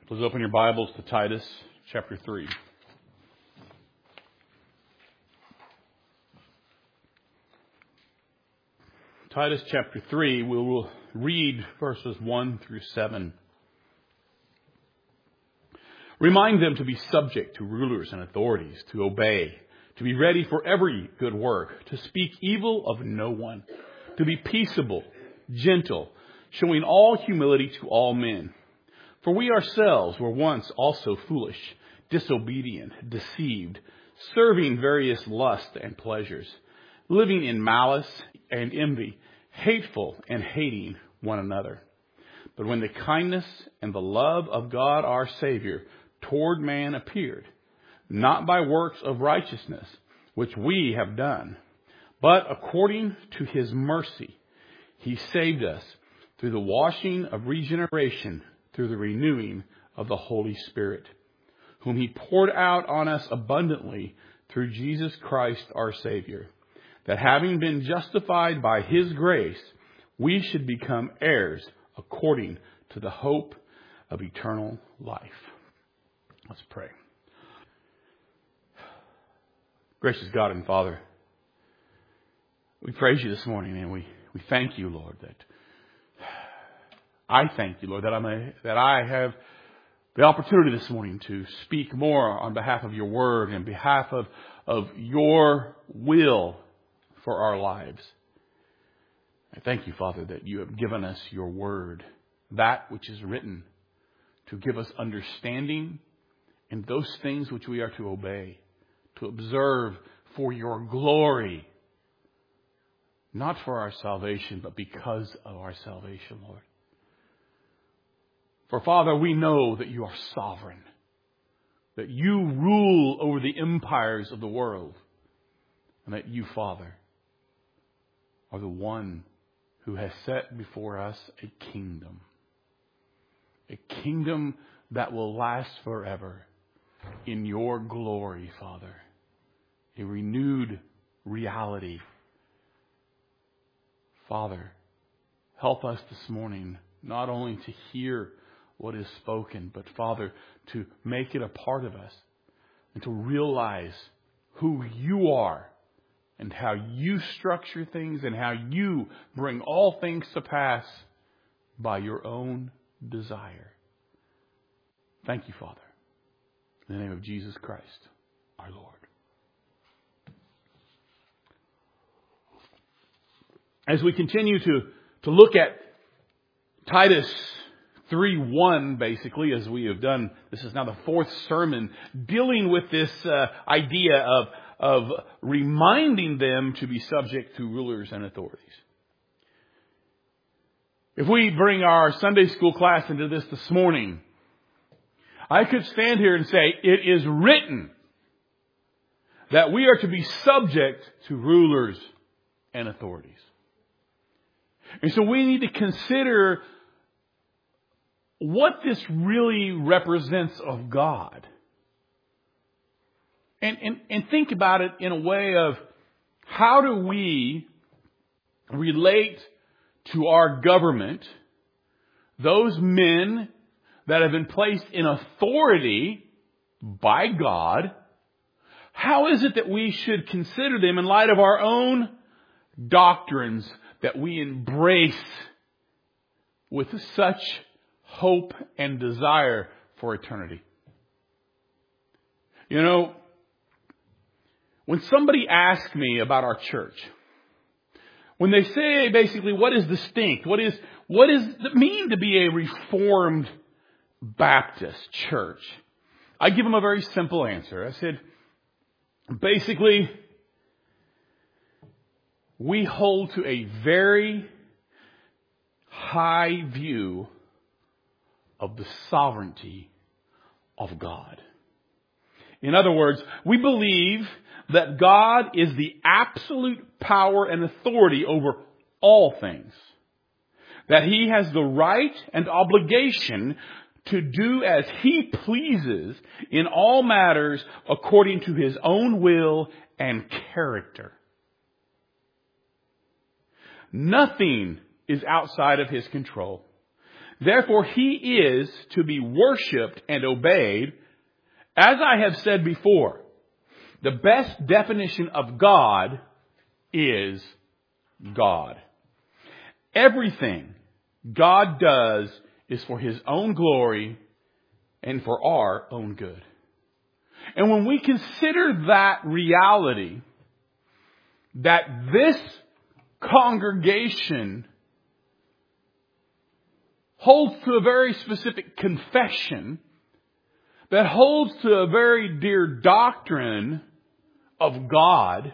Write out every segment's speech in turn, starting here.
Please open your Bibles to Titus chapter 3. Titus chapter 3, we will read verses 1 through 7. Remind them to be subject to rulers and authorities, to obey, to be ready for every good work, to speak evil of no one, to be peaceable, gentle, showing all humility to all men. For we ourselves were once also foolish, disobedient, deceived, serving various lusts and pleasures, living in malice and envy, hateful and hating one another. But when the kindness and the love of God our Savior toward man appeared, not by works of righteousness, which we have done, but according to His mercy, He saved us through the washing of regeneration, through the renewing of the Holy Spirit, whom He poured out on us abundantly through Jesus Christ our Savior, that having been justified by His grace, we should become heirs according to the hope of eternal life. Let's pray. Gracious God and Father, we praise You this morning, and we thank You, Lord, I thank You, Lord, that I have the opportunity this morning to speak more on behalf of Your word and behalf of Your will for our lives. I thank You, Father, that You have given us Your word, that which is written, to give us understanding in those things which we are to obey, to observe for Your glory, not for our salvation, but because of our salvation, Lord. For, Father, we know that You are sovereign, that You rule over the empires of the world, and that You, Father, are the one who has set before us a kingdom that will last forever in Your glory, Father, a renewed reality. Father, help us this morning not only to hear what is spoken, but, Father, to make it a part of us and to realize who You are and how You structure things and how You bring all things to pass by Your own desire. Thank You, Father. In the name of Jesus Christ, our Lord. As we continue to look at Titus 3:1, basically, as we have done, this is now the fourth sermon dealing with this idea of reminding them to be subject to rulers and authorities. If we bring our Sunday school class into this morning, I could stand here and say, it is written that we are to be subject to rulers and authorities. And so we need to consider what this really represents of God. And think about it in a way of, how do we relate to our government, those men that have been placed in authority by God? How is it that we should consider them in light of our own doctrines that we embrace with such hope and desire for eternity? You know, when somebody asks me about our church, when they say basically what is distinct, what does it mean to be a Reformed Baptist church, I give them a very simple answer. I said, basically, we hold to a very high view of the sovereignty of God. In other words, we believe that God is the absolute power and authority over all things. That He has the right and obligation to do as He pleases in all matters according to His own will and character. Nothing is outside of His control. Therefore, He is to be worshipped and obeyed. As I have said before, the best definition of God is God. Everything God does is for His own glory and for our own good. And when we consider that reality, that this congregation holds to a very specific confession, that holds to a very dear doctrine of God,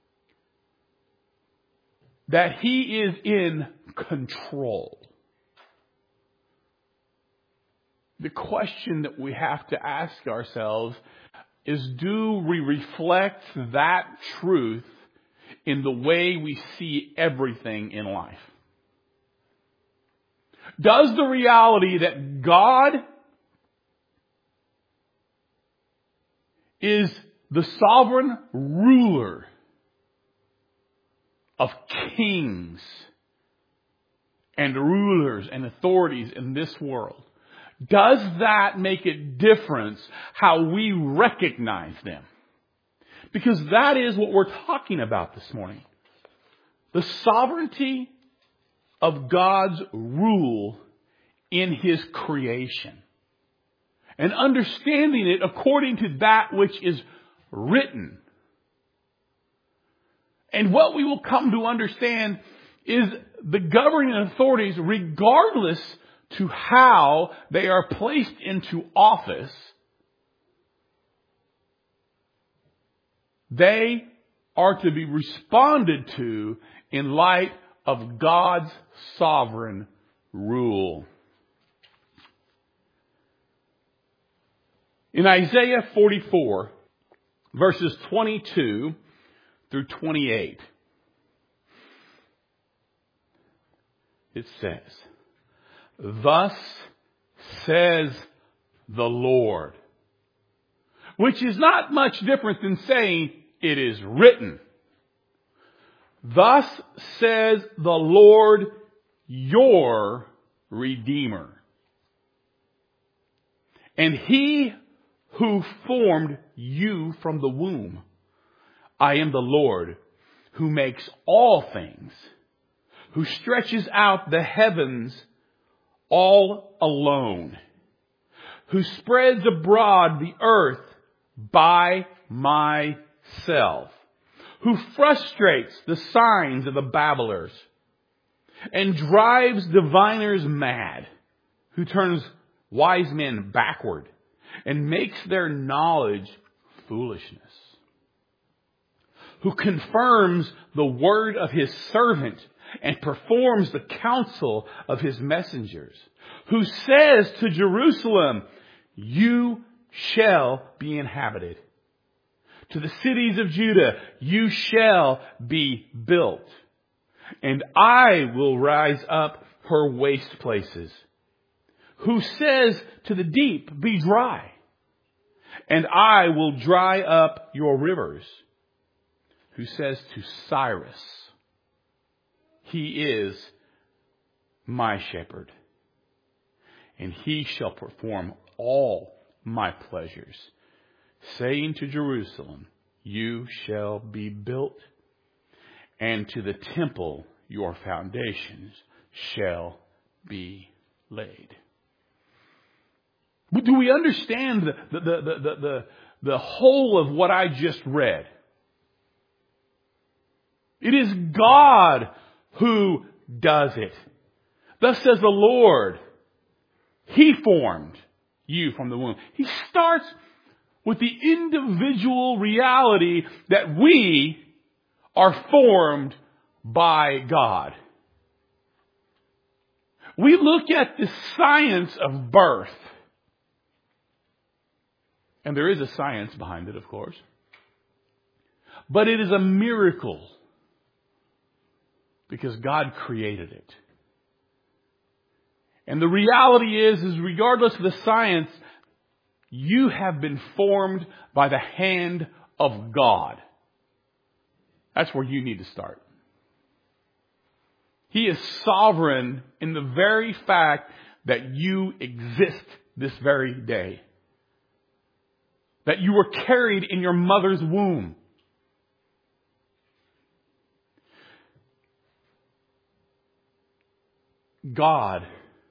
that He is in control. The question that we have to ask ourselves is, do we reflect that truth in the way we see everything in life? Does the reality that God is the sovereign ruler of kings and rulers and authorities in this world, does that make a difference how we recognize them? Because that is what we're talking about this morning. The sovereignty of God's rule in His creation. And understanding it according to that which is written. And what we will come to understand is the governing authorities, regardless to how they are placed into office, they are to be responded to in light of God's sovereign rule. In Isaiah 44, verses 22 through 28, it says, "Thus says the Lord," which is not much different than saying it is written. "Thus says the Lord, your Redeemer, and He who formed you from the womb. I am the Lord, who makes all things, who stretches out the heavens all alone, who spreads abroad the earth by myself, who frustrates the signs of the babblers, and drives diviners mad, who turns wise men backward, and makes their knowledge foolishness, who confirms the word of His servant, and performs the counsel of His messengers, who says to Jerusalem, you shall be inhabited. To the cities of Judah, you shall be built. And I will rise up her waste places. Who says to the deep, be dry. And I will dry up your rivers. Who says to Cyrus, he is my shepherd, and he shall perform all my pleasures, saying to Jerusalem, you shall be built, and to the temple your foundations shall be laid. Do we understand the whole of what I just read? It is God who does it. Thus says the Lord, He formed you from the womb. He starts with the individual reality that we are formed by God. We look at the science of birth. And there is a science behind it, of course. But it is a miracle because God created it. And the reality is regardless of the science, you have been formed by the hand of God. That's where you need to start. He is sovereign in the very fact that you exist this very day. That you were carried in your mother's womb. God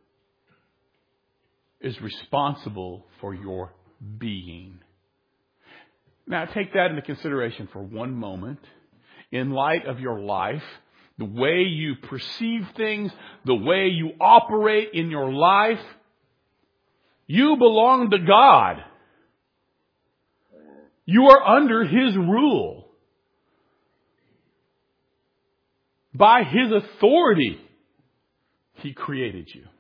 is responsible for your being. Now take that into consideration for one moment. In light of your life, the way you perceive things, the way you operate in your life, you belong to God. You are under His rule. By His authority, He created you.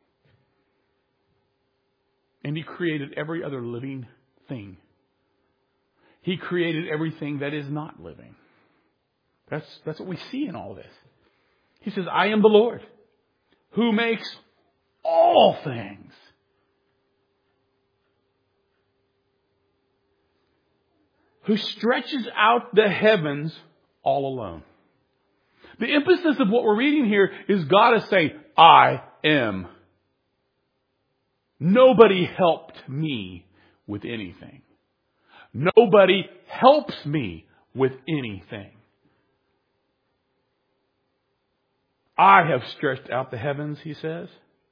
And He created every other living thing. He created everything that is not living. That's what we see in all this. He says, I am the Lord who makes all things. Who stretches out the heavens all alone. The emphasis of what we're reading here is God is saying, I am. Nobody helped me with anything. Nobody helps me with anything. I have stretched out the heavens, He says.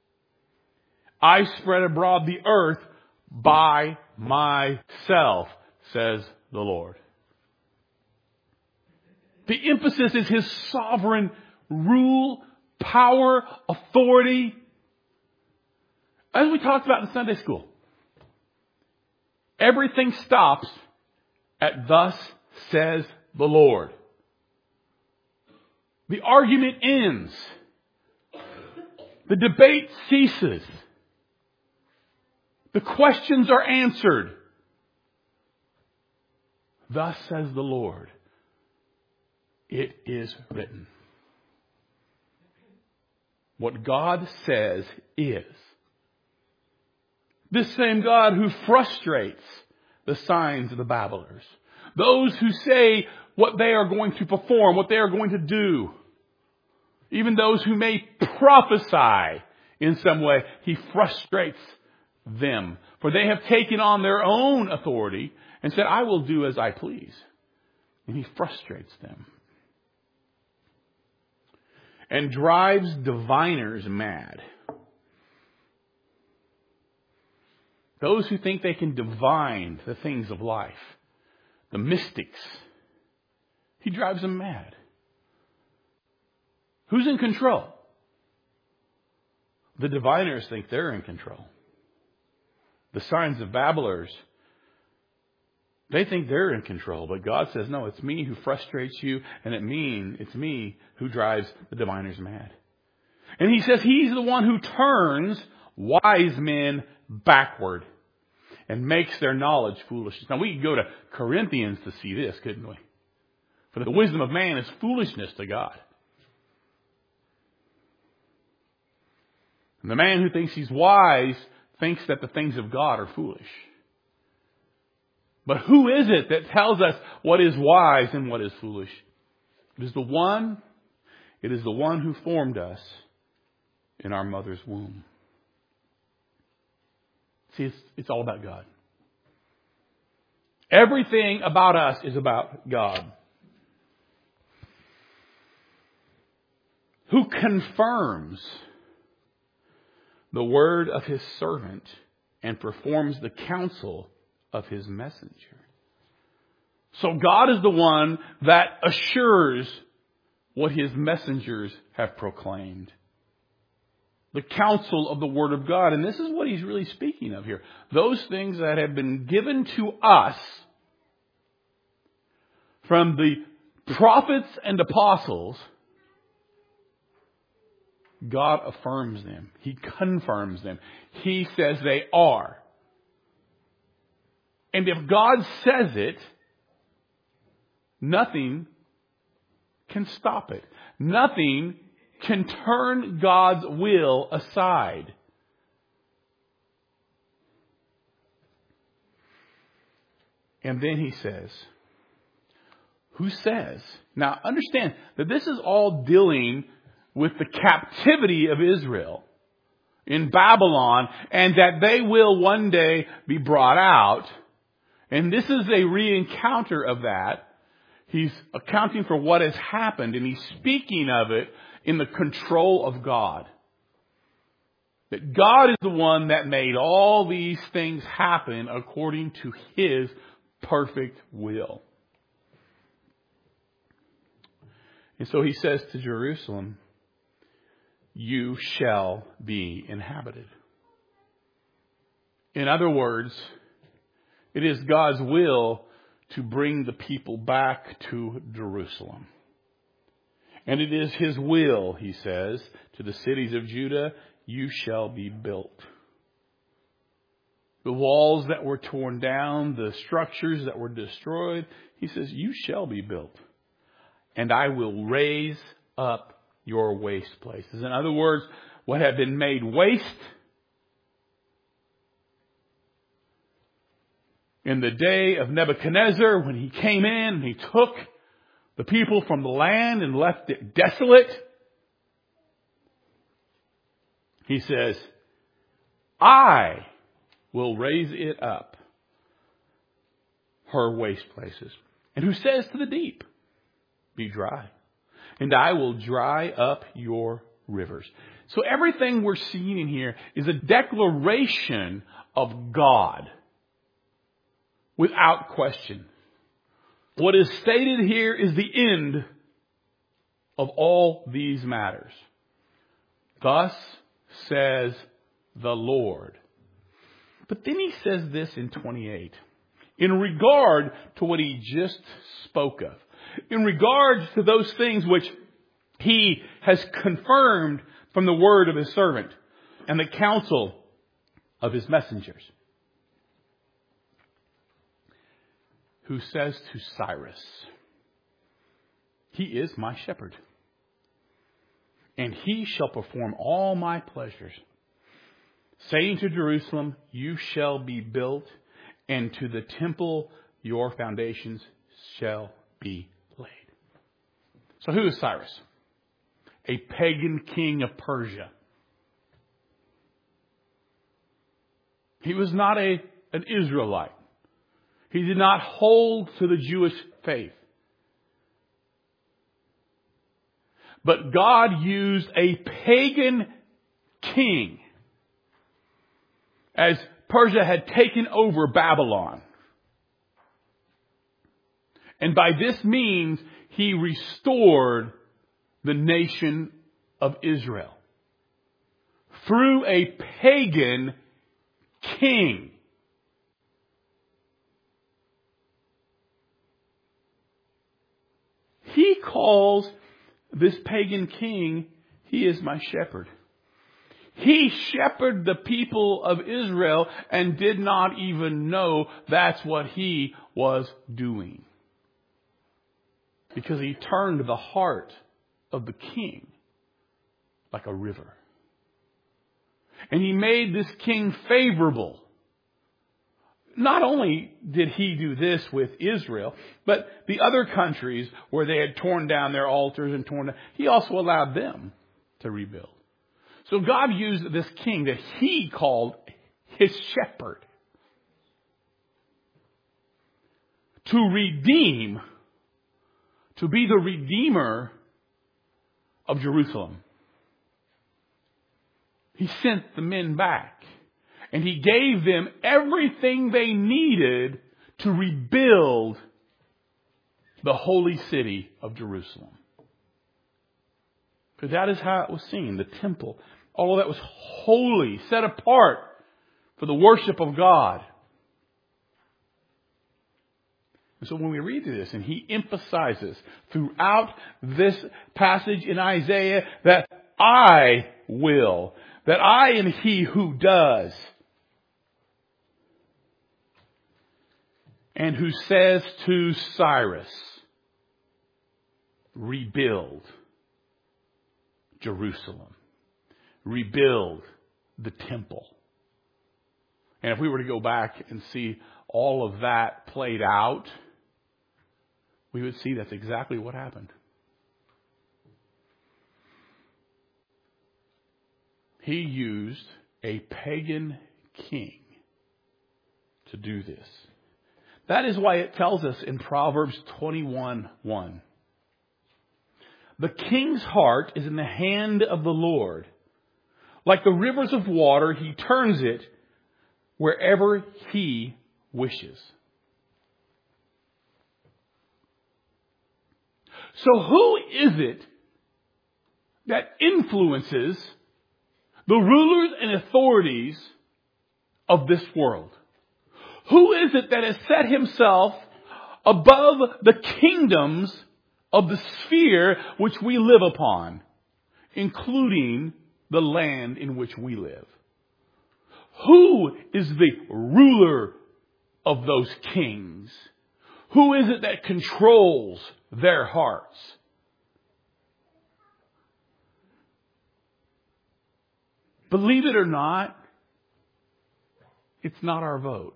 I spread abroad the earth by myself, says the Lord. The emphasis is His sovereign rule, power, authority. As we talked about in Sunday school, everything stops at thus says the Lord. The argument ends. The debate ceases. The questions are answered. Thus says the Lord. It is written. What God says is. This same God who frustrates the signs of the babblers. Those who say what they are going to perform, what they are going to do. Even those who may prophesy in some way, He frustrates them. For they have taken on their own authority and said, I will do as I please. And He frustrates them. And drives diviners mad. Those who think they can divine the things of life. The mystics. He drives them mad. Who's in control? The diviners think they're in control. The signs of babblers, they think they're in control. But God says, no, it's me who frustrates you, and it's me who drives the diviners mad. And He says He's the one who turns wise men backward and makes their knowledge foolishness. Now we could go to Corinthians to see this, couldn't we? For the wisdom of man is foolishness to God. And the man who thinks he's wise thinks that the things of God are foolish. But who is it that tells us what is wise and what is foolish? It is the one who formed us in our mother's womb. See, it's all about God. Everything about us is about God. Who confirms the word of His servant and performs the counsel of His messenger. So God is the one that assures what His messengers have proclaimed. The counsel of the Word of God. And this is what He's really speaking of here. Those things that have been given to us from the prophets and apostles, God affirms them. He confirms them. He says they are. And if God says it, nothing can stop it. Nothing can turn God's will aside. And then He says, who says? Now understand that this is all dealing with the captivity of Israel. in Babylon, and that they will one day be brought out. And this is a re-encounter of that. He's accounting for what has happened, and he's speaking of it in the control of God. That God is the one that made all these things happen according to His perfect will. And so He says to Jerusalem, you shall be inhabited. In other words, it is God's will to bring the people back to Jerusalem. And it is His will, He says, to the cities of Judah, you shall be built. The walls that were torn down, the structures that were destroyed, He says, you shall be built. And I will raise up your waste places. In other words, what had been made waste in the day of Nebuchadnezzar, when he came in and he took the people from the land and left it desolate, He says, I will raise it up, her waste places. And who says to the deep, be dry, and I will dry up your rivers. So everything we're seeing in here is a declaration of God without question. What is stated here is the end of all these matters. Thus says the Lord. But then He says this in 28. In regard to what He just spoke of. In regards to those things which He has confirmed from the word of His servant and the counsel of His messengers. Who says to Cyrus, He is my shepherd, and He shall perform all my pleasures. Saying to Jerusalem, you shall be built, and to the temple your foundations shall be laid. So who is Cyrus? A pagan king of Persia. He was not an Israelite. He did not hold to the Jewish faith. But God used a pagan king as Persia had taken over Babylon. And by this means, He restored the nation of Israel through a pagan king. He calls this pagan king, He is my shepherd. He shepherded the people of Israel and did not even know that's what He was doing. Because He turned the heart of the king like a river. And He made this king favorable. Not only did He do this with Israel, but the other countries where they had torn down their altars and torn down, He also allowed them to rebuild. So God used this king that He called His shepherd to redeem, to be the redeemer of Jerusalem. He sent the men back. And He gave them everything they needed to rebuild the holy city of Jerusalem. Because that is how it was seen. The temple, all of that was holy, set apart for the worship of God. And so when we read this, and He emphasizes throughout this passage in Isaiah that I will, that I am He who does. And who says to Cyrus, rebuild Jerusalem. Rebuild the temple. And if we were to go back and see all of that played out, we would see that's exactly what happened. He used a pagan king to do this. That is why it tells us in Proverbs 21:1. The king's heart is in the hand of the Lord. Like the rivers of water, he turns it wherever he wishes. So who is it that influences the rulers and authorities of this world? Who is it that has set himself above the kingdoms of the sphere which we live upon, including the land in which we live? Who is the ruler of those kings? Who is it that controls their hearts? Believe it or not, it's not our vote.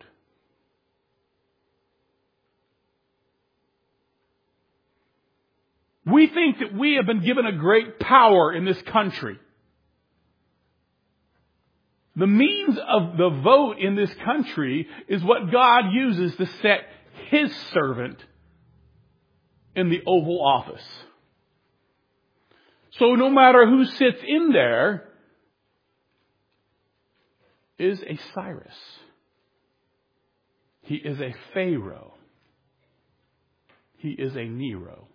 We think that we have been given a great power in this country. The means of the vote in this country is what God uses to set His servant in the Oval Office. So no matter who sits in there is a Cyrus. He is a Pharaoh. He is a Nero.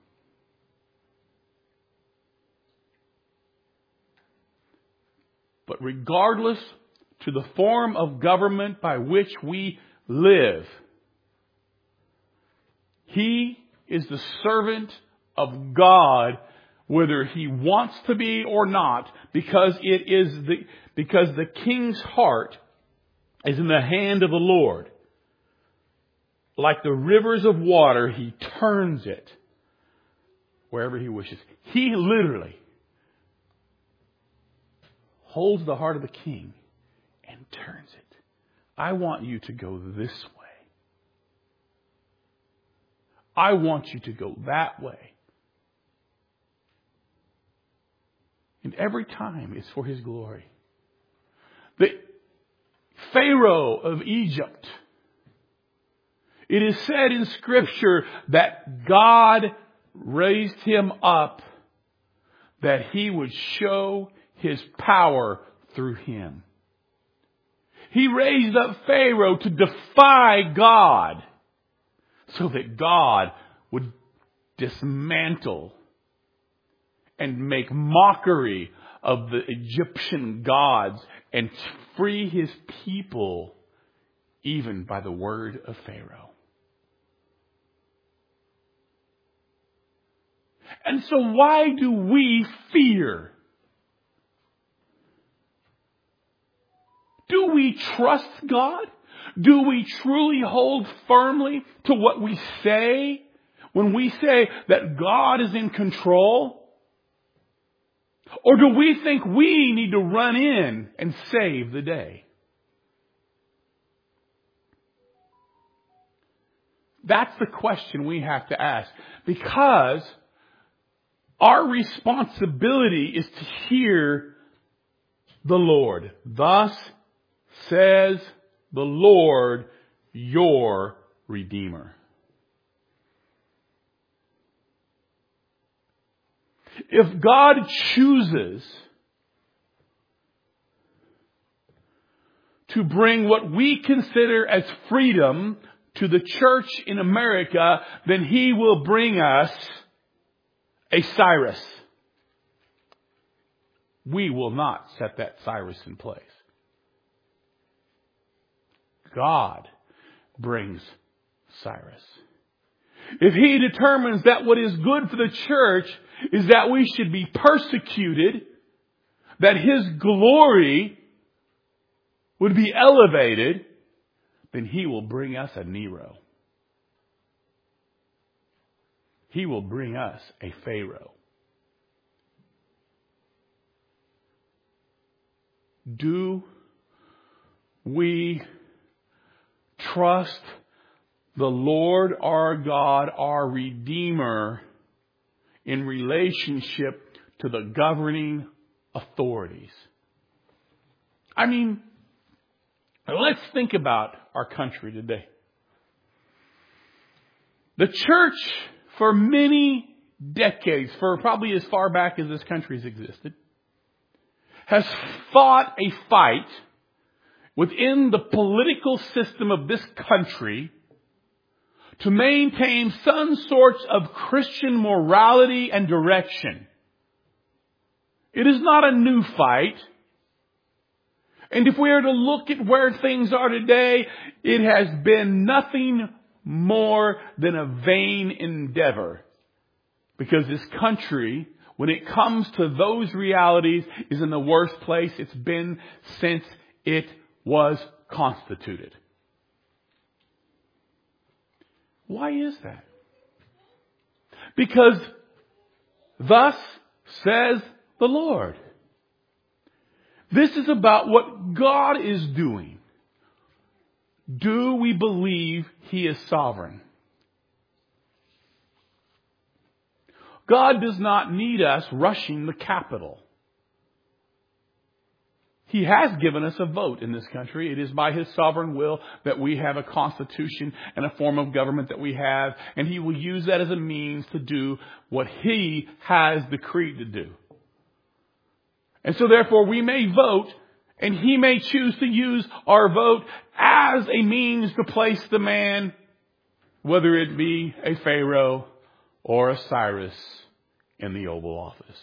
But regardless to the form of government by which we live, he is the servant of God, whether he wants to be or not, because the king's heart is in the hand of the Lord. Like the rivers of water, he turns it wherever he wishes. He literally holds the heart of the king and turns it. I want you to go this way. I want you to go that way. And every time it's for his glory. The Pharaoh of Egypt, it is said in Scripture that God raised him up that he would show his power through him. He raised up Pharaoh to defy God so that God would dismantle and make mockery of the Egyptian gods and free his people even by the word of Pharaoh. And so why do we fear? Do we trust God? Do we truly hold firmly to what we say when we say that God is in control? Or do we think we need to run in and save the day? That's the question we have to ask, because our responsibility is to hear the Lord. Thus says the Lord, your Redeemer. If God chooses to bring what we consider as freedom to the church in America, then He will bring us a Cyrus. We will not set that Cyrus in place. God brings Cyrus. If He determines that what is good for the church is that we should be persecuted, that His glory would be elevated, then He will bring us a Nero. He will bring us a Pharaoh. Do we trust the Lord our God, our Redeemer, in relationship to the governing authorities? I mean, let's think about our country today. The church, for many decades, for probably as far back as this country has existed, has fought a fight within the political system of this country to maintain some sorts of Christian morality and direction. It is not a new fight. And if we are to look at where things are today, it has been nothing more than a vain endeavor. Because this country, when it comes to those realities, is in the worst place it's been since it was constituted. Why is that? Because thus says the Lord. This is about what God is doing. Do we believe He is sovereign? God does not need us rushing the Capitol. He has given us a vote in this country. It is by His sovereign will that we have a constitution and a form of government that we have. And He will use that as a means to do what He has decreed to do. And so therefore we may vote, and He may choose to use our vote as a means to place the man, whether it be a Pharaoh or a Cyrus, in the Oval Office.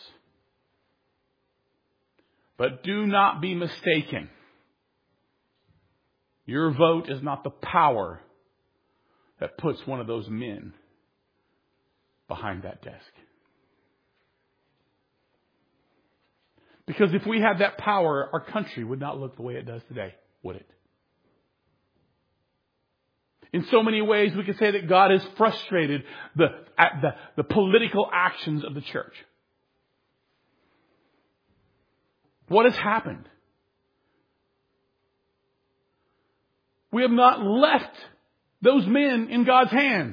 But do not be mistaken. Your vote is not the power that puts one of those men behind that desk. Because if we had that power, our country would not look the way it does today, would it? In so many ways, we could say that God has frustrated the political actions of the church. What has happened? We have not left those men in God's hands.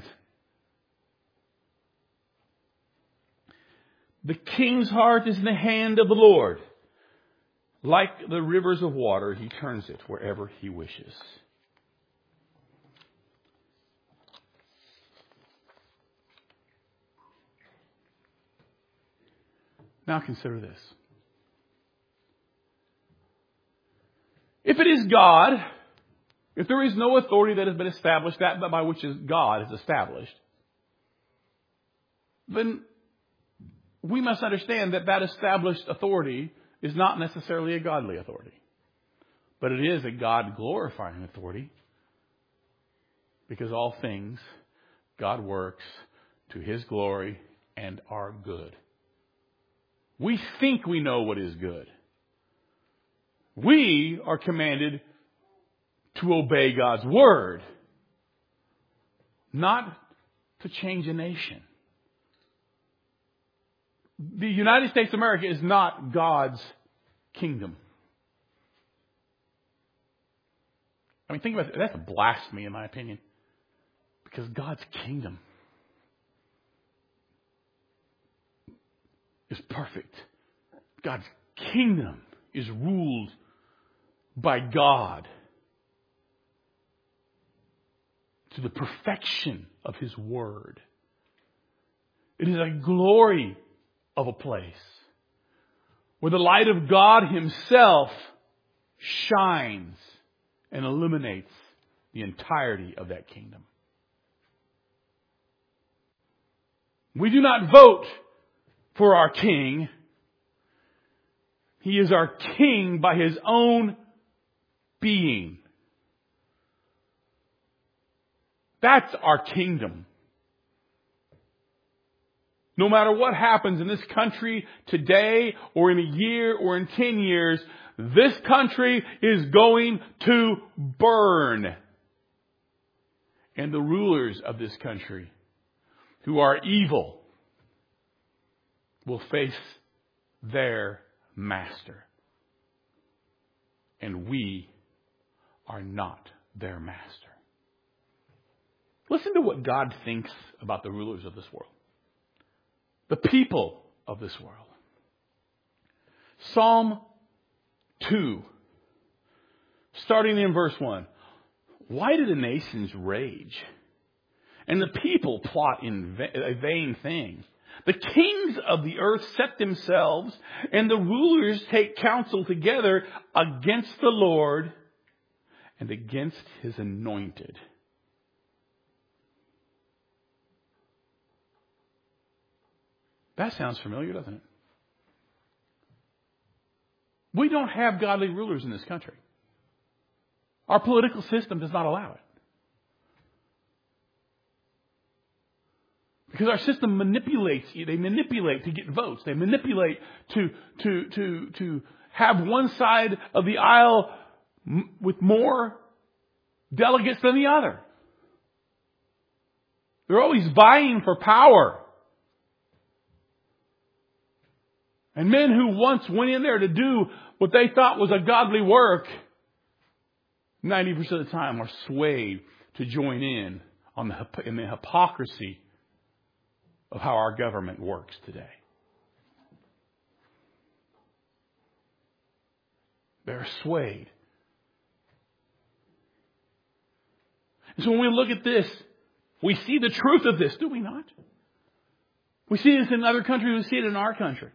The king's heart is in the hand of the Lord. Like the rivers of water, He turns it wherever He wishes. Now consider this. If it is God, if there is no authority that has been established, that by which God is established, then we must understand that that established authority is not necessarily a godly authority. But it is a God-glorifying authority. Because all things, God works to His glory and are good. We think we know what is good. We are commanded to obey God's word, not to change a nation. The United States of America is not God's kingdom. I mean, think about it. That's a blasphemy, in my opinion. Because God's kingdom is perfect. God's kingdom is ruled by God to the perfection of His word. It is a glory of a place where the light of God Himself shines and illuminates the entirety of that kingdom. We do not vote for our king. He is our king by His own being. That's our kingdom. No matter what happens in this country today or in a year or in 10 years, this country is going to burn. And the rulers of this country, who are evil, will face their master. And we are not their master. Listen to what God thinks about the rulers of this world. The people of this world. Psalm 2 Starting in verse 1. Why do the nations rage? And the people plot in a vain thing. The kings of the earth set themselves, and the rulers take counsel together against the Lord and against his anointed. That sounds familiar, doesn't it? We don't have godly rulers in this country. Our political system does not allow it. Because our system manipulates you. They manipulate to get votes. They manipulate to have one side of the aisle with more delegates than the other. They're always vying for power. And men who once went in there to do what they thought was a godly work, 90% of the time are swayed to join in the hypocrisy of how our government works today. They're swayed. And so when we look at this, we see the truth of this, do we not? We see this in other countries, we see it in our country.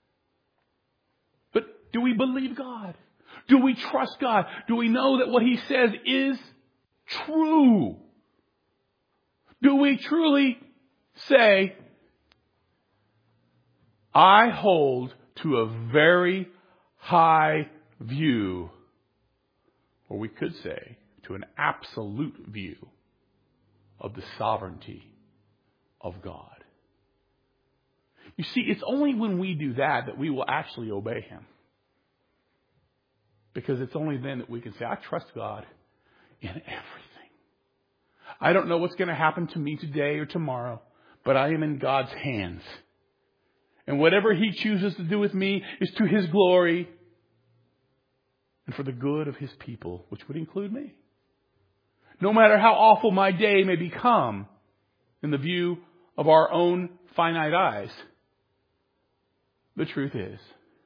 But do we believe God? Do we trust God? Do we know that what He says is true? Do we truly say, I hold to a very high view, or we could say to an absolute view of the sovereignty of God? You see, it's only when we do that we will actually obey Him. Because it's only then that we can say, I trust God in everything. I don't know what's going to happen to me today or tomorrow, but I am in God's hands. And whatever He chooses to do with me is to His glory and for the good of His people, which would include me. No matter how awful my day may become in the view of our own finite eyes, the truth is,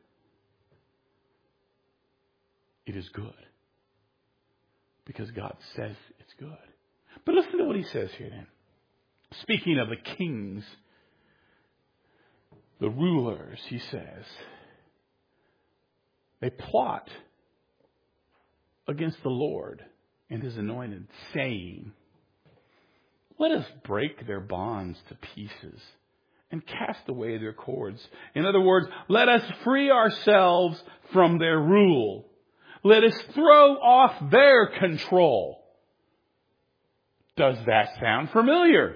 it is good. Because God says it's good. But listen to what He says here then. Speaking of the kings, the rulers, He says, they plot against the Lord and His anointed, saying, let us break their bonds to pieces and cast away their cords. In other words, let us free ourselves from their rule. Let us throw off their control. Does that sound familiar?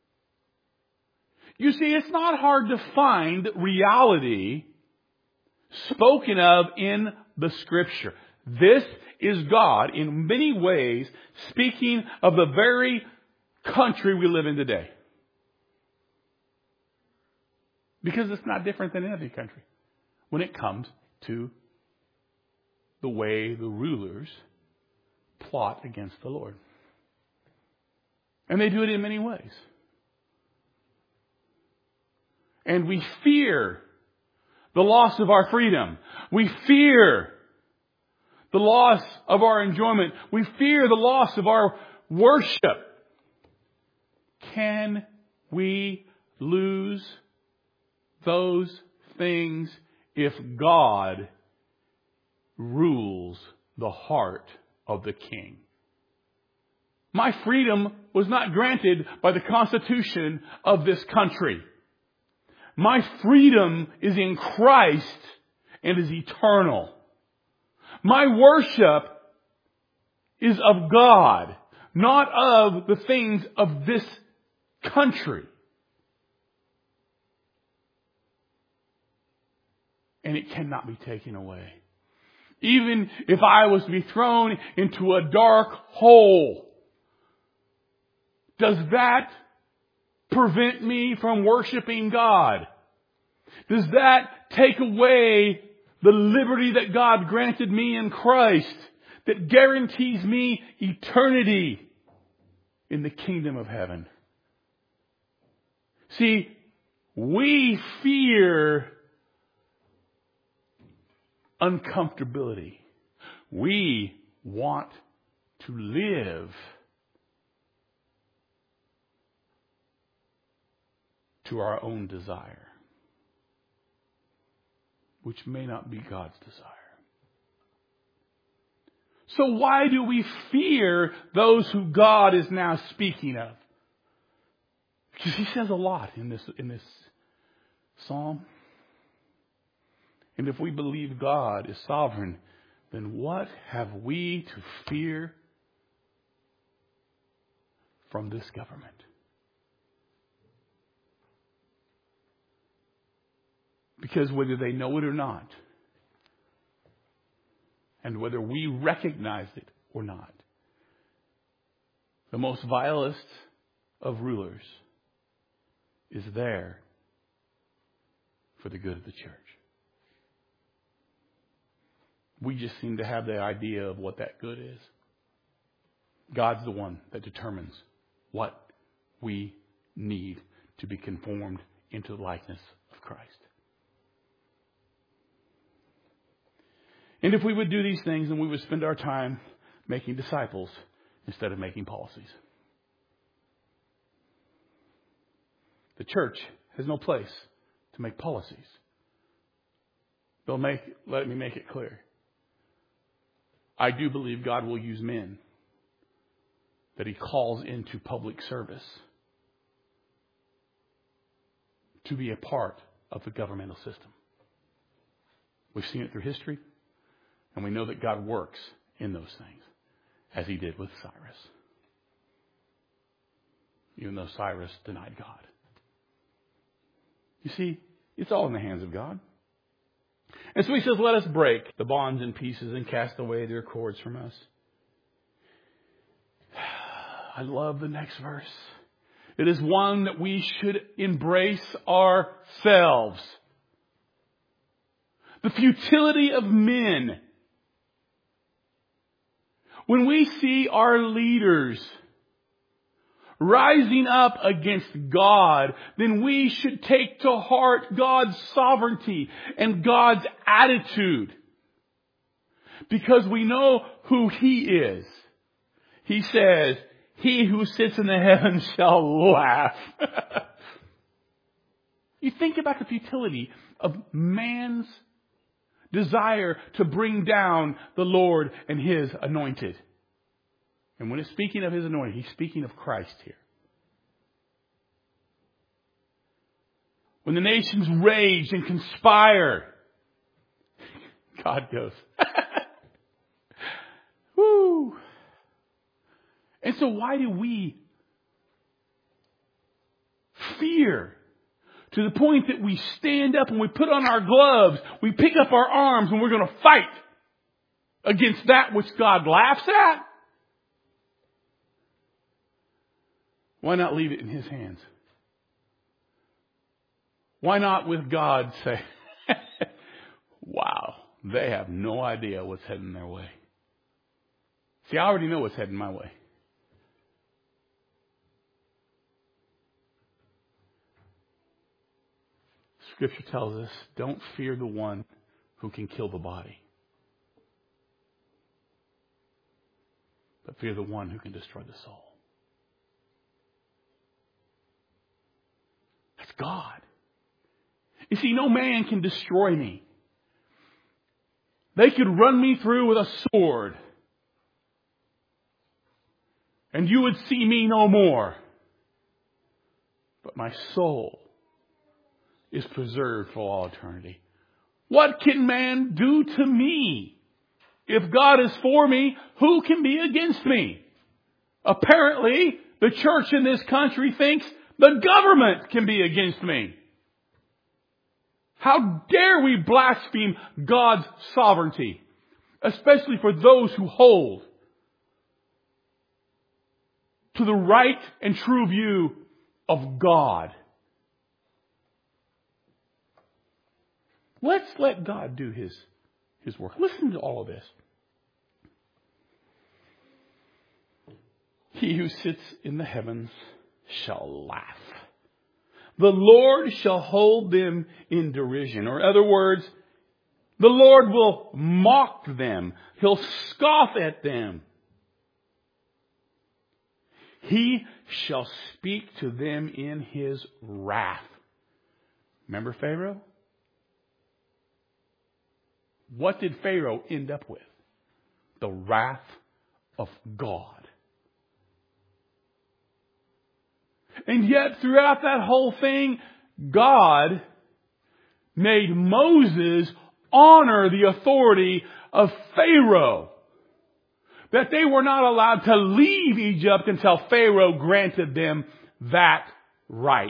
You see, it's not hard to find reality spoken of in the Scripture. This is God, in many ways, speaking of the very country we live in today. Because it's not different than any other country when it comes to the way the rulers plot against the Lord. And they do it in many ways. And we fear the loss of our freedom. We fear the loss of our enjoyment. We fear the loss of our worship. Can we lose those things if God rules the heart of the king? My freedom was not granted by the Constitution of this country. My freedom is in Christ and is eternal. My worship is of God, not of the things of this country. And it cannot be taken away. Even if I was to be thrown into a dark hole, does that prevent me from worshiping God? Does that take away the liberty that God granted me in Christ that guarantees me eternity in the kingdom of heaven? See, we fear uncomfortability. We want to live to our own desire, which may not be God's desire. So why do we fear those who God is now speaking of? Because he says a lot in this psalm. And if we believe God is sovereign, then what have we to fear from this government? Because whether they know it or not, and whether we recognize it or not, the most vilest of rulers is there for the good of the church. We just seem to have the idea of what that good is. God's the one that determines what we need to be conformed into the likeness of Christ. And if we would do these things, then we would spend our time making disciples instead of making policies. The church has no place to make policies. Let me make it clear. I do believe God will use men that he calls into public service to be a part of the governmental system. We've seen it through history, and we know that God works in those things, as he did with Cyrus, even though Cyrus denied God. You see, it's all in the hands of God. And so he says, let us break the bonds in pieces and cast away their cords from us. I love the next verse. It is one that we should embrace ourselves. The futility of men. When we see our leaders rising up against God, then we should take to heart God's sovereignty and God's attitude. Because we know who he is. He says, he who sits in the heavens shall laugh. You think about the futility of man's desire to bring down the Lord and his anointed. And when it's speaking of his anointed, he's speaking of Christ here. When the nations rage and conspire, God goes, woo. And so why do we fear to the point that we stand up and we put on our gloves, we pick up our arms and we're going to fight against that which God laughs at? Why not leave it in his hands? Why not with God say, wow, they have no idea what's heading their way. See, I already know what's heading my way. Scripture tells us, don't fear the one who can kill the body, but fear the one who can destroy the soul. That's God. You see, no man can destroy me. They could run me through with a sword, and you would see me no more. But my soul is preserved for all eternity. What can man do to me? If God is for me, who can be against me? Apparently, the church in this country thinks the government can be against me. How dare we blaspheme God's sovereignty, especially for those who hold to the right and true view of God. Let's let God do his work. Listen to all of this. He who sits in the heavens shall laugh. The Lord shall hold them in derision. Or in other words, The Lord will mock them. He'll scoff at them. He shall speak to them in His wrath. Remember Pharaoh? What did Pharaoh end up with? The wrath of God. And yet throughout that whole thing, God made Moses honor the authority of Pharaoh. That they were not allowed to leave Egypt until Pharaoh granted them that right.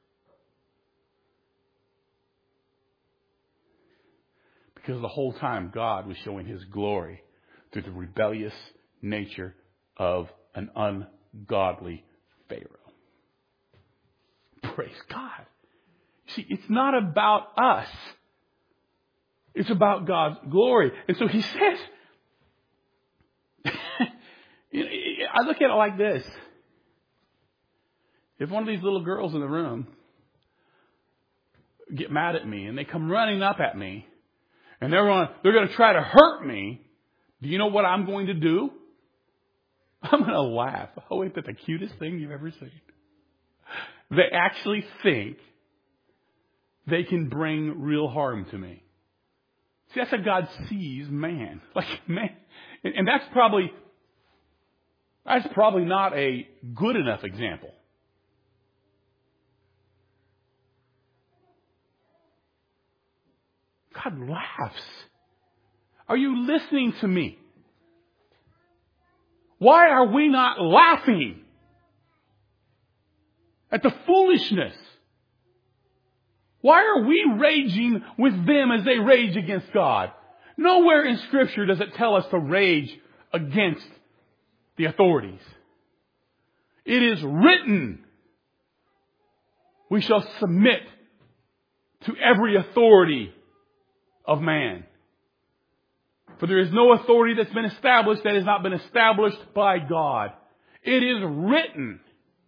Because the whole time God was showing His glory through the rebellious nature of an ungodly Pharaoh. Praise God. See, it's not about us. It's about God's glory. And so He says, I look at it like this. If one of these little girls in the room get mad at me and they come running up at me and they're going to try to hurt me, do you know what I'm going to do? I'm going to laugh. Oh, ain't that the cutest thing you've ever seen? They actually think they can bring real harm to me. See, that's how God sees man. Like, man. And that's probably not a good enough example. God laughs. Are you listening to me? Why are we not laughing at the foolishness? Why are we raging with them as they rage against God? Nowhere in Scripture does it tell us to rage against the authorities. It is written, we shall submit to every authority of man. For there is no authority that's been established that has not been established by God. It is written.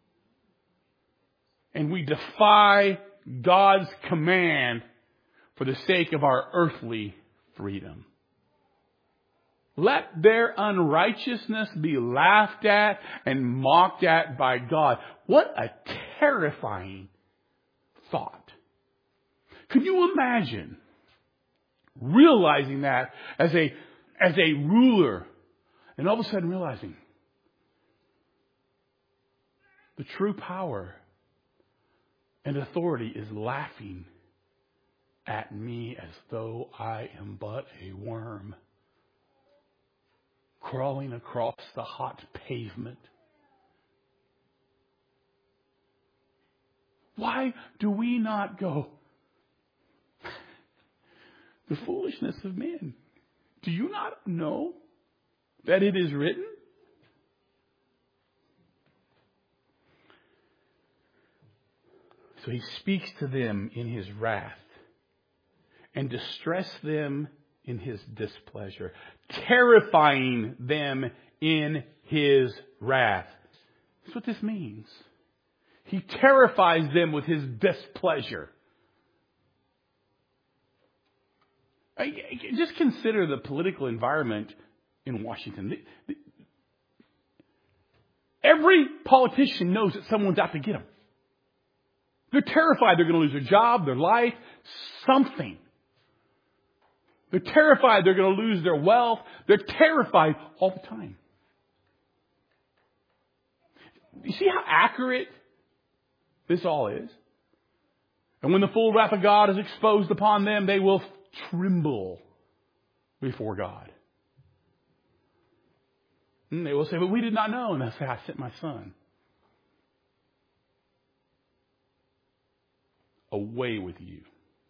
And we defy God's command for the sake of our earthly freedom. Let their unrighteousness be laughed at and mocked at by God. What a terrifying thought. Can you imagine realizing that as a ruler and all of a sudden realizing the true power and authority is laughing at me as though I am but a worm crawling across the hot pavement? Why do we not go, the foolishness of men? Do you not know that it is written? So He speaks to them in His wrath and distress them in His displeasure, terrifying them in His wrath. That's what this means. He terrifies them with His displeasure. Just consider the political environment in Washington. Every politician knows that someone's out to get them. They're terrified they're going to lose their job, their life, something. They're terrified they're going to lose their wealth. They're terrified all the time. You see how accurate this all is? And when the full wrath of God is exposed upon them, they will tremble before God. And they will say, but we did not know. And they'll say, I sent my Son. Away with you.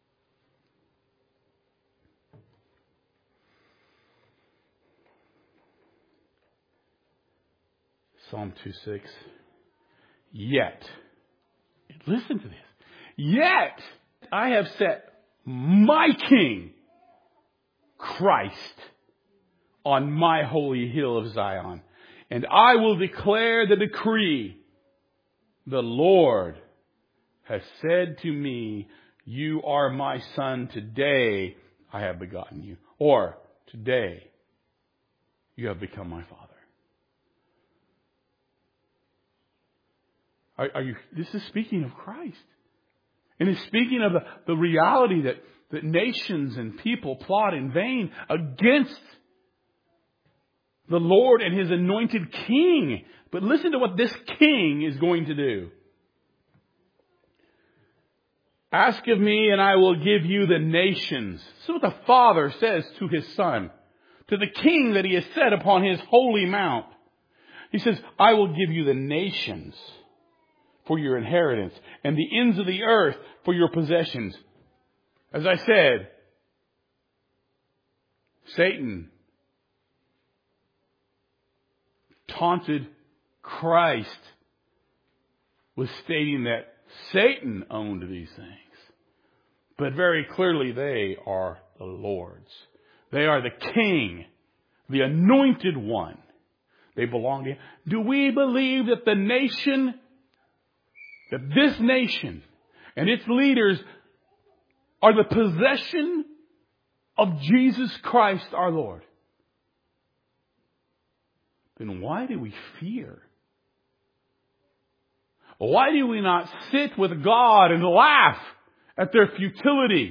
Psalm 2:6. Yet, listen to this. Yet I have set my King, Christ, on my holy hill of Zion, and I will declare the decree. The Lord has said to me, you are my son. Today I have begotten you. Or, today, you have become my father. This is speaking of Christ. And it's speaking of the reality that nations and people plot in vain against the Lord and His anointed King. But listen to what this King is going to do. Ask of me and I will give you the nations. This is what the Father says to His Son. To the King that He has set upon His holy mount. He says, I will give you the nations for your inheritance, and the ends of the earth for your possessions. As I said, Satan taunted Christ with stating that Satan owned these things. But very clearly they are the Lord's. They are the King, the anointed one. They belong to Him. Do we believe that this nation and its leaders are the possession of Jesus Christ our Lord? Then why do we fear? Why do we not sit with God and laugh at their futility?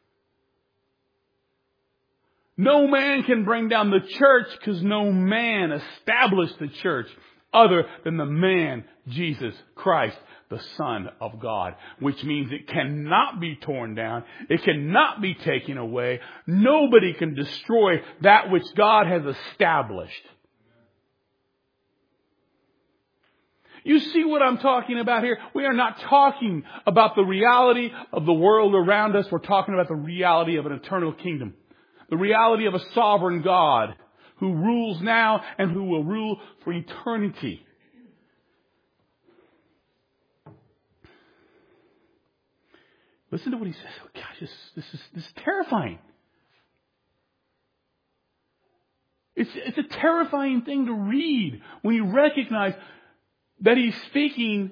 No man can bring down the church because no man established the church other than the man, Jesus Christ, the Son of God, which means it cannot be torn down. It cannot be taken away. Nobody can destroy that which God has established. You see what I'm talking about here? We are not talking about the reality of the world around us. We're talking about the reality of an eternal kingdom. The reality of a sovereign God who rules now and who will rule for eternity. Listen to what he says. Oh, gosh, this is terrifying. It's a terrifying thing to read when you recognize that he's speaking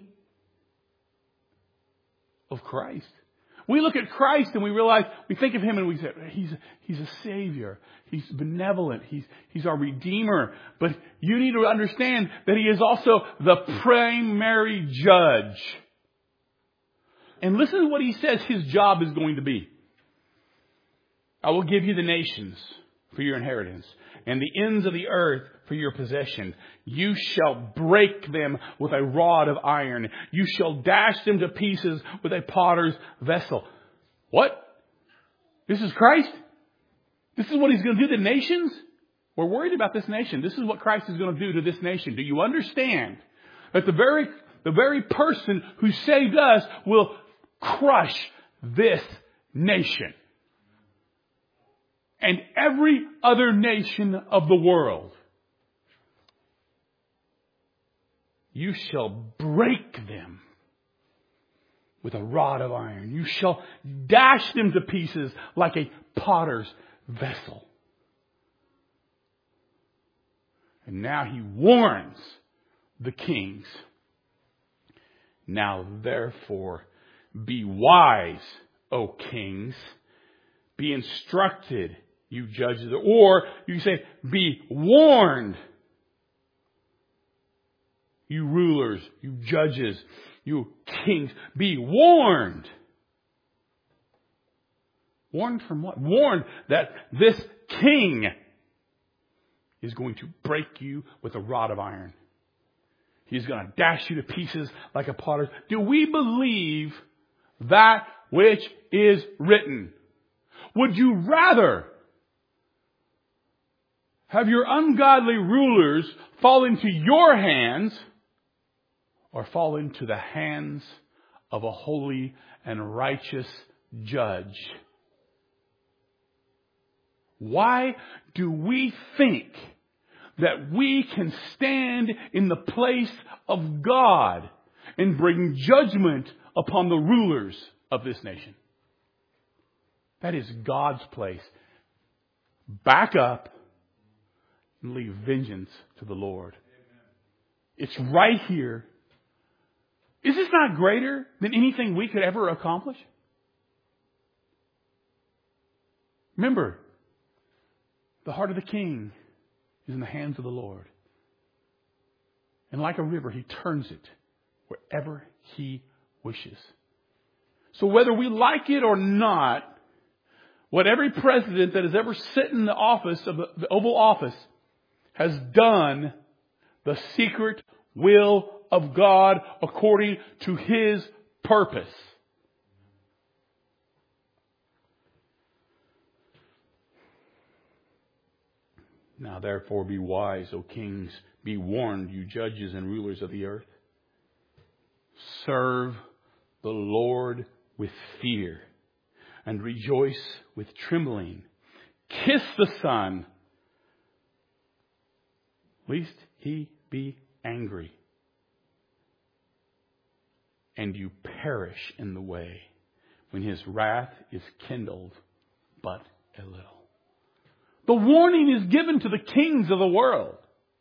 of Christ. We look at Christ and we realize, we think of Him and we say, He's a Savior. He's benevolent. He's our Redeemer. But you need to understand that He is also the primary judge. And listen to what He says His job is going to be. I will give you the nations for your inheritance, and the ends of the earth for your possession. You shall break them with a rod of iron. You shall dash them to pieces with a potter's vessel. What? This is Christ? This is what He's going to do to the nations? We're worried about this nation. This is what Christ is going to do to this nation. Do you understand that the very person who saved us will crush this nation and every other nation of the world? You shall break them with a rod of iron. You shall dash them to pieces like a potter's vessel. And now He warns the kings. Now therefore be wise, O kings. Be instructed, you judges. Or you say, be warned, you rulers, you judges, you kings. Be warned. Warned from what? Warned that this king is going to break you with a rod of iron. He's going to dash you to pieces like a potter's. Do we believe that which is written? Would you rather have your ungodly rulers fall into your hands or fall into the hands of a holy and righteous judge? Why do we think that we can stand in the place of God and bring judgment upon the rulers of this nation? That is God's place. Back up and leave vengeance to the Lord. It's right here. Is this not greater than anything we could ever accomplish? Remember, the heart of the king is in the hands of the Lord. And like a river, He turns it wherever He wishes. So whether we like it or not, what every president that has ever sat in the office of the Oval Office has done, the secret will of God according to His purpose. Now therefore be wise, O kings, be warned, you judges and rulers of the earth. Serve the Lord with fear and rejoice with trembling. Kiss the Son, lest He be angry and you perish in the way when His wrath is kindled but a little. The warning is given to the kings of the world.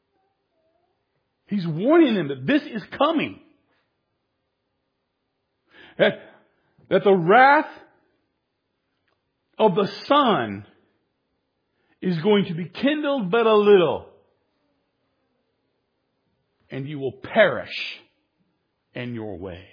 He's warning them that this is coming. That the wrath of the Son is going to be kindled but a little. And you will perish in your way.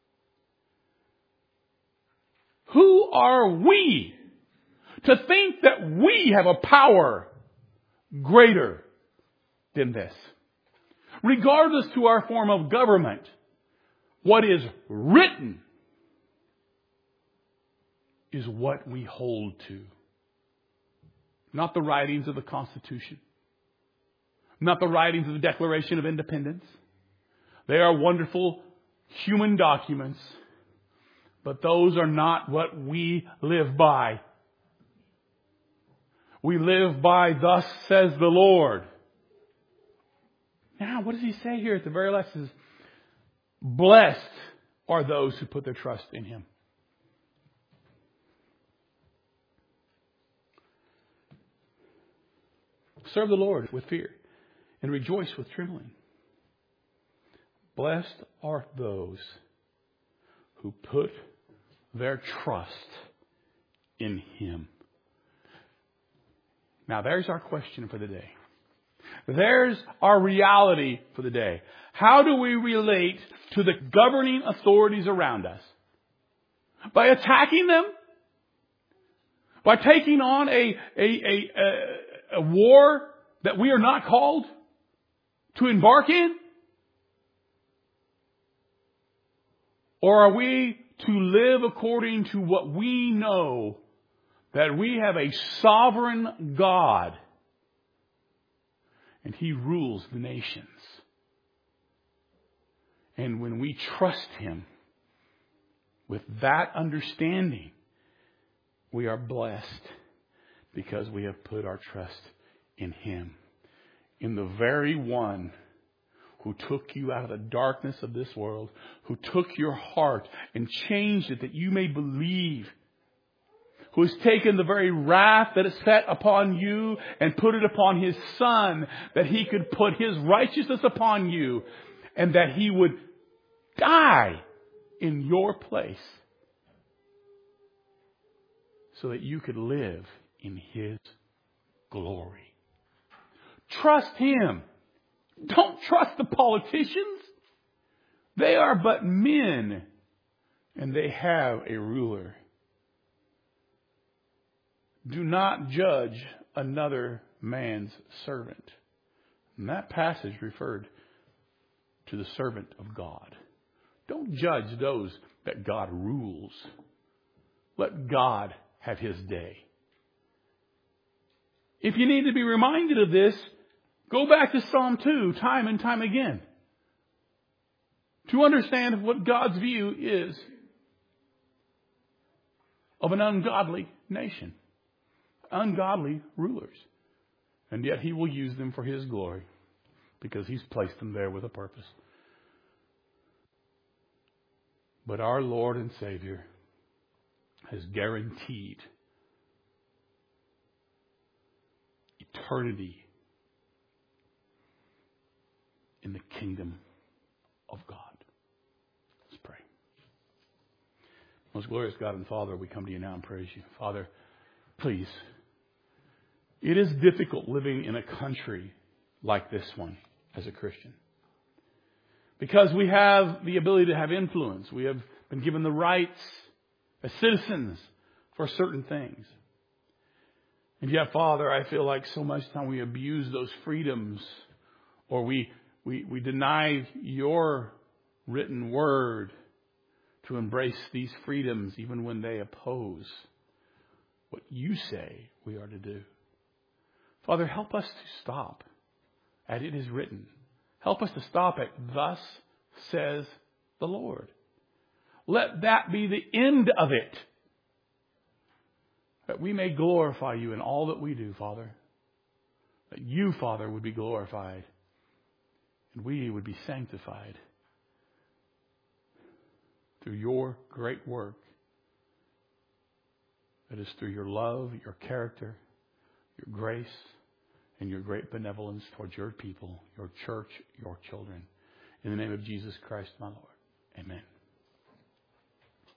Who are we to think that we have a power greater than this? Regardless to our form of government, what is written is what we hold to. Not the writings of the Constitution. Not the writings of the Declaration of Independence. They are wonderful human documents, but those are not what we live by. We live by, thus says the Lord. Now, what does He say here at the very last? It says, blessed are those who put their trust in Him. Serve the Lord with fear and rejoice with trembling. Blessed are those who put their trust in Him. Now, there's our question for the day. There's our reality for the day. How do we relate to the governing authorities around us? By attacking them? By taking on a war that we are not called to embark in? Or are we to live according to what we know, that we have a sovereign God and He rules the nations? And when we trust Him with that understanding, we are blessed because we have put our trust in Him, in the very one who took you out of the darkness of this world, who took your heart and changed it that you may believe, who has taken the very wrath that is set upon you and put it upon His Son, that He could put His righteousness upon you and that He would die in your place so that you could live in His glory. Trust Him. Don't trust the politicians. They are but men and they have a ruler. Do not judge another man's servant. And that passage referred to the servant of God. Don't judge those that God rules. Let God have His day. If you need to be reminded of this, go back to Psalm 2 time and time again to understand what God's view is of an ungodly nation, ungodly rulers. And yet He will use them for His glory because He's placed them there with a purpose. But our Lord and Savior has guaranteed eternity in the kingdom of God. Let's pray. Most glorious God and Father, we come to You now and praise You. Father, Please. It is difficult living in a country like this one as a Christian. Because we have the ability to have influence. We have been given the rights as citizens for certain things. And yet, Father, I feel like so much time we abuse those freedoms, or we deny your written word to embrace these freedoms even when they oppose what you say we are to do. Father, help us to stop at it is written. Help us to stop at thus says the Lord. Let that be the end of it. That we may glorify you in all that we do, Father. That you, Father, would be glorified. And we would be sanctified through your great work. That is through your love, your character, your grace, and your great benevolence towards your people, your church, your children. In the name of Jesus Christ, my Lord. Amen.